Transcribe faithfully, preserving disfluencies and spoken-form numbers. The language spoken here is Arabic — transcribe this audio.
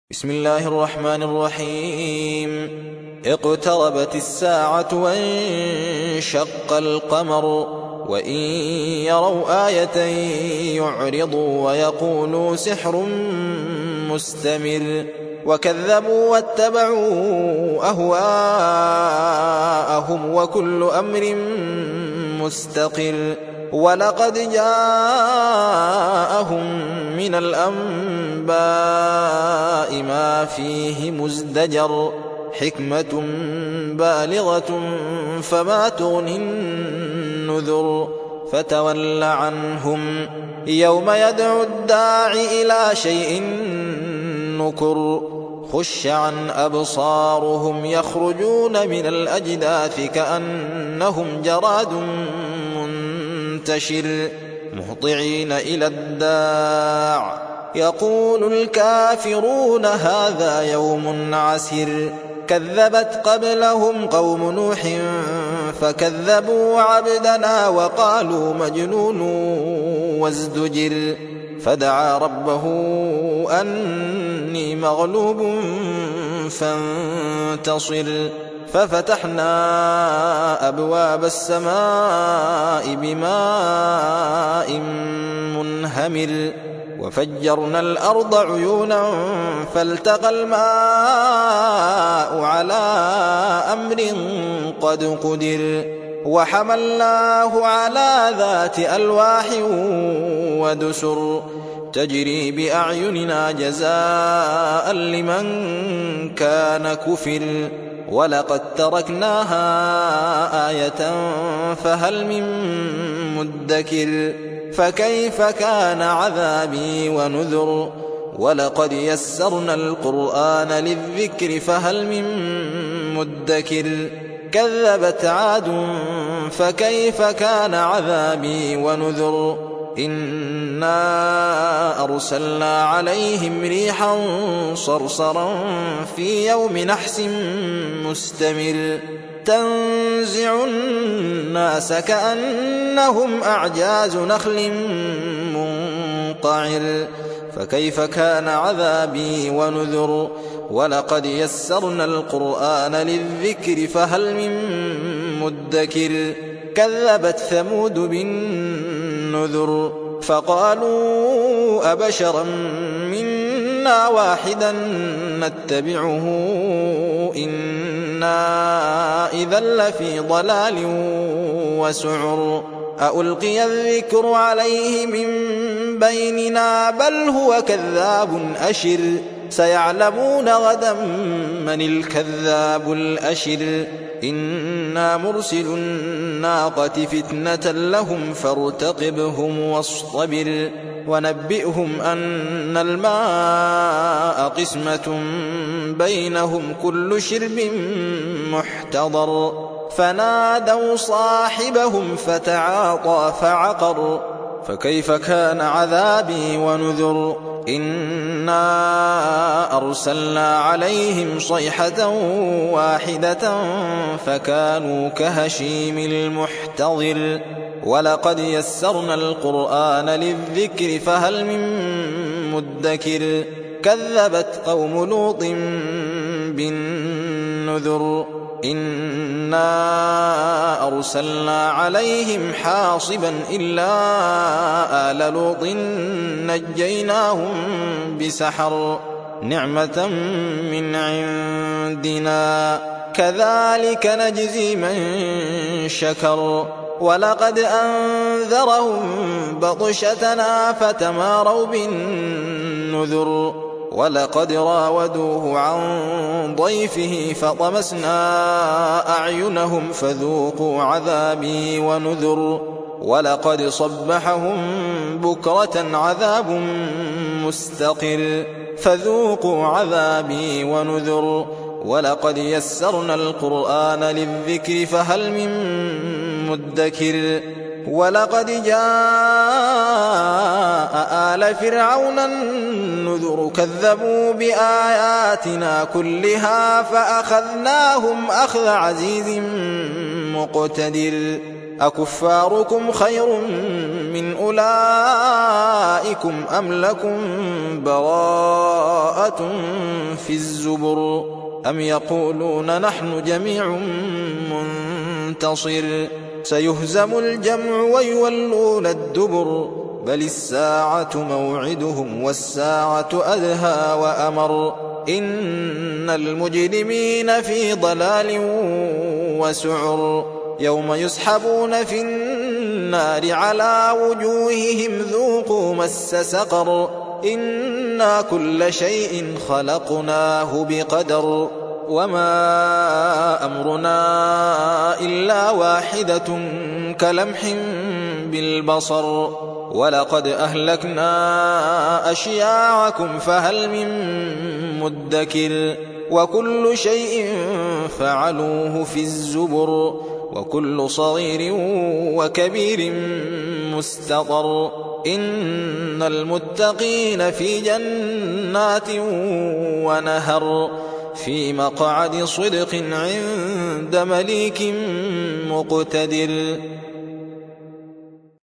بسم الله الرحمن الرحيم. اقتربت الساعة وانشق القمر وإن يروا آية يعرضوا ويقولوا سحر مستمر وكذبوا واتبعوا أهواءهم وكل أمر مستقر ولقد جاءهم من الأنباء ما فيه مزدجر حكمة بالغة فما تغني النذر فتول عنهم يوم يدعو الداع إلى شيء نكر خش عن أبصارهم يخرجون من الأجداث كأنهم جراد منتشر مهطعين إلى الداع يقول الكافرون هذا يوم عسر كذبت قبلهم قوم نوح فكذبوا عبدنا وقالوا مجنون وازدجر فدعا ربه أني مغلوب فانتصر ففتحنا أبواب السماء بماء منهمر وفجرنا الأرض عيونا فالتقى الماء على أمر قد قدر وحملناه على ذات ألواح ودسر تجري بأعيننا جزاء لمن كان كفر ولقد تركناها آية فهل من مدكر فكيف كان عذابي ونذر ولقد يسرنا القرآن للذكر فهل من مدكر كذبت عاد فكيف كان عذابي ونذر إنا أرسلنا عليهم ريحا صرصرا في يوم نحس مستمر تنزع الناس كأنهم أعجاز نخل منقعر فكيف كان عذابي ونذر ولقد يسرنا القرآن للذكر فهل من مدكر كذبت ثمود بالنذر فقالوا أبشرا منا واحدا نتبعه إنا إذا لفي ضلال وسعر ألقي الذكر عليه من بيننا بل هو كذاب أشر سيعلمون غدا من الكذاب الأشر إنا مرسل الناقة فتنة لهم فارتقبهم واصطبر ونبئهم أن الماء قسمة بينهم كل شرب محتضر فنادوا صاحبهم فتعاطى فعقر فكيف كان عذابي ونذر إنا أرسلنا عليهم صيحة واحدة فكانوا كهشيم المحتضر ولقد يسرنا القرآن للذكر فهل من مدكر كذبت قوم لوط بالنذر إنا أرسلنا عليهم حاصبا إلا آل لوط نجيناهم بسحر نعمة من عندنا كذلك نجزي من شكر ولقد أنذرهم بطشتنا فتماروا بالنذر ولقد راودوه عن ضيفه فطمسنا أعينهم فذوقوا عذابي ونذر ولقد صبحهم بكرة عذاب مستقر فذوقوا عذابي ونذر ولقد يسرنا القرآن للذكر فهل من مدكر ولقد جاء آل فرعون النذر كذبوا بآياتنا كلها فأخذناهم أخذ عزيز مقتدر أكفاركم خير من أولئكم أم لكم براءة في الزبر أم يقولون نحن جميع منتصر سيهزم الجمع ويولون الدبر بل الساعة موعدهم والساعة أدهى وأمر إن المجرمين في ضلال وسعر يوم يسحبون في النار على وجوههم ذوقوا مس سقر إنا كل شيء خلقناه بقدر وما أمرنا إلا واحدة كلمح بالبصر ولقد أهلكنا أشياعكم فهل من مدكر وكل شيء فعلوه في الزبر وكل صغير وكبير مستطر إن المتقين في جنات ونهر في مقعد صدق عند مليك مقتدر